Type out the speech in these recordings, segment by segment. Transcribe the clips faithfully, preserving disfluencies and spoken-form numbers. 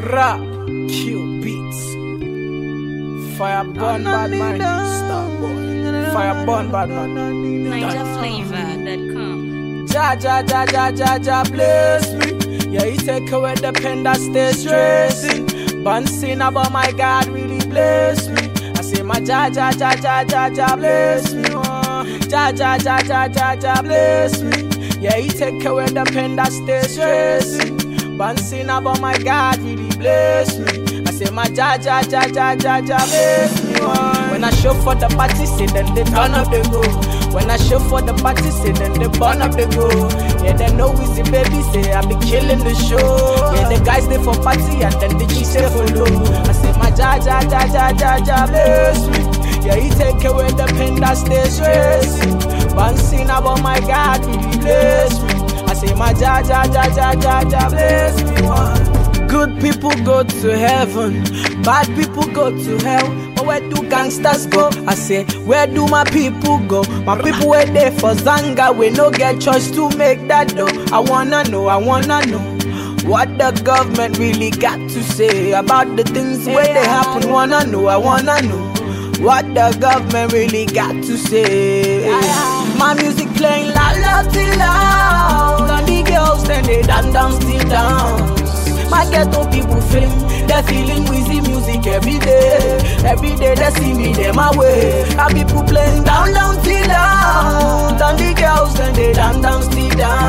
Rap, Q beats. Fire burn bad man, star boy. Fire burn bad man. Niger Flavor dot com. Ja ja ja ja ja ja bless me. Yeah, he take away the pain that stay stressing. Bouncing about my God really bless me. I say my ja ja ja ja ja ja bless me. Oh. Ja ja ja ja ja ja bless me. Yeah, he take away the pain that stay stressing. Bouncing about my God really bless me. I say my ja ja ja ja ja ja bless me. Oh. When I show for the party, say then they turn up the go. When I show for the party, say then they burn up the go. Yeah, they know easy baby, say I be killing the show. Yeah, the guys they for party and then the G say follow. I say my ja ja ja ja ja ja bless me. Yeah, he take away the pain that stay stressing. Bouncing about my God, really bless me. I say my ja ja ja ja ja ja bless me. One. Good people go to heaven, bad people go to hell. But where do gangsters go? I say, where do my people go? My people were there for Zanga, we no get choice to make that dough. I wanna know, I wanna know what the government really got to say about the things where they happen. Wanna know, I wanna know what the government really got to say. My music playing loud, loud, till loud. And the girls then they dance, dance, still dance. My ghetto people feeling, they're feeling wheezy music every day. Every day they see me, they my way. And people playing down, down, till down. And the girls then they dance, dance, still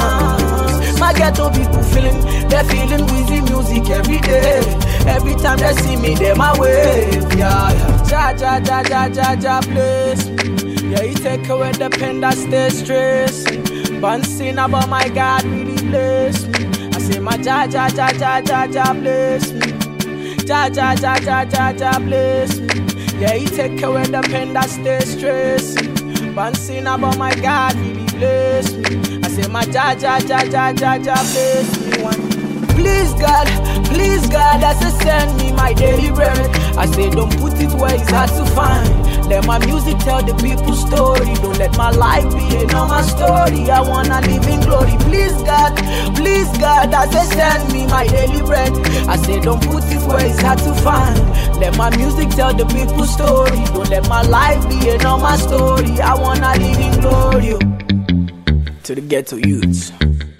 dance. My ghetto people feeling, they're feeling wheezy music every day. Every time they see me, they my way. Yeah, yeah. Ja, ja, ja, ja, ja, ja, bless me. Yeah, he take away the pain that stay stressing. Bouncing about my God, really bless me. I say my ja, ja, ja, ja, ja, ja, bless me. Ja, ja, ja, ja, ja, ja, bless me. Yeah, he take away the pain that stay stressing. Bouncing about my God, really bless me. I say my ja, ja, ja, ja, ja, ja, bless me. One. Please God, please God, as I send me my daily bread. I say don't put it where it's hard to find. Let my music tell the people's story. Don't let my life be a normal story. I wanna live in glory. Please God, please God, as I send me my daily bread. I say don't put it where it's hard to find. Let my music tell the people's story. Don't let my life be a normal story. I wanna live in glory. To the ghetto youths,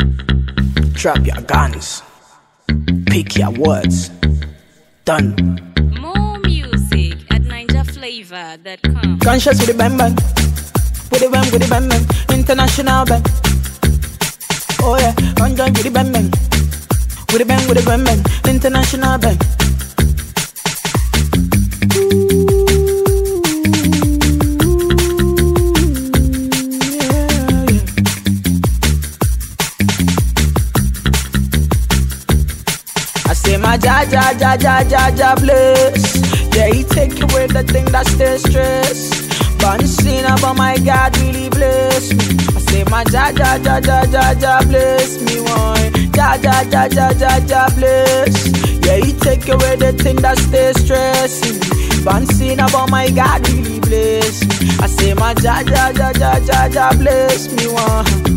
drop your guns. Pick your words. Done. More music at Niger Flavor dot com. Conscious with the bang bang. With the bang, with the bang bang. International bang. Oh yeah. Conjoin with the bang bang. With the bang, with the bang bang. International bang. My ja ja ja ja ja ja bless. Yeah, he take away the thing that stay stress. Bouncing about my God really bless me. I say my ja ja ja ja ja ja bless me one. Ja ja ja ja ja ja bless. Yeah, he take away the thing that stay stressing. Bouncing about my God really bless me. I say my ja ja ja ja ja ja bless me one.